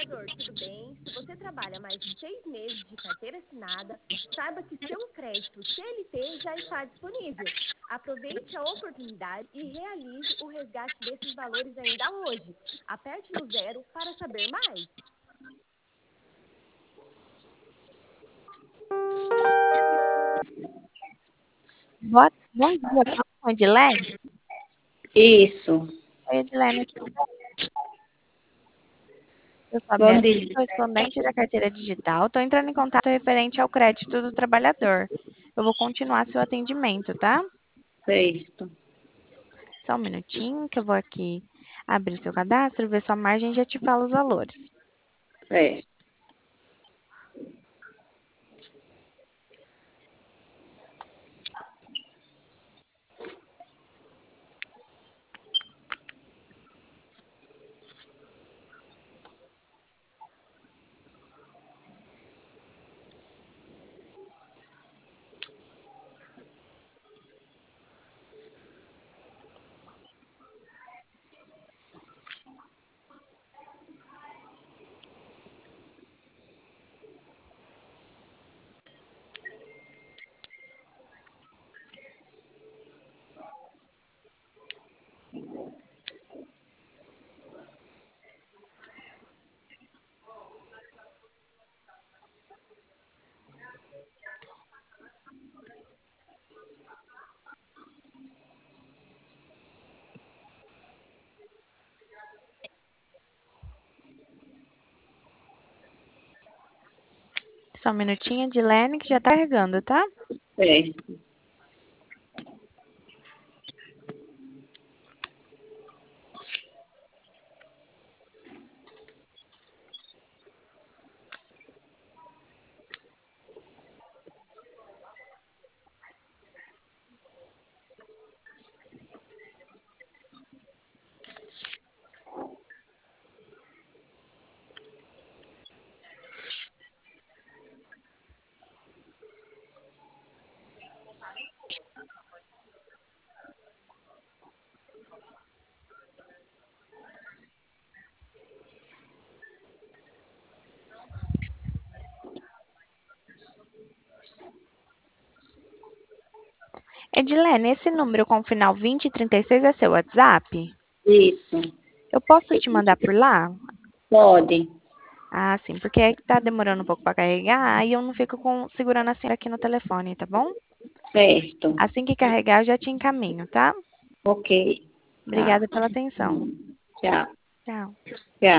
trabalhador, tudo bem? Se você trabalha mais de 6 meses de carteira assinada, saiba que seu crédito CLT já está disponível. Aproveite a oportunidade e realize o resgate desses valores ainda hoje. Aperte no 0 para saber mais. Bom dia, fala com a Edilene. Isso. Oi, Edilene, eu sou a Bom Beatriz, dia. correspondente da carteira digital. Estou entrando em contato referente ao crédito do trabalhador. Eu vou continuar seu atendimento, tá? Certo. Só um minutinho que eu vou aqui abrir seu cadastro, ver sua margem e já te falo os valores. Certo. Só um minutinho, Edilene, que já tá carregando, tá? Certo. Edilene, esse número com o final 2036 é seu WhatsApp? Isso. Eu posso te mandar por lá? Pode. Ah, sim, porque é que tá demorando um pouco para carregar, aí eu não fico segurando a senhora aqui no telefone, tá bom? Certo. Assim que carregar, eu já te encaminho, tá? Ok. Tá. Obrigada pela atenção. Tchau. Tchau. Tchau.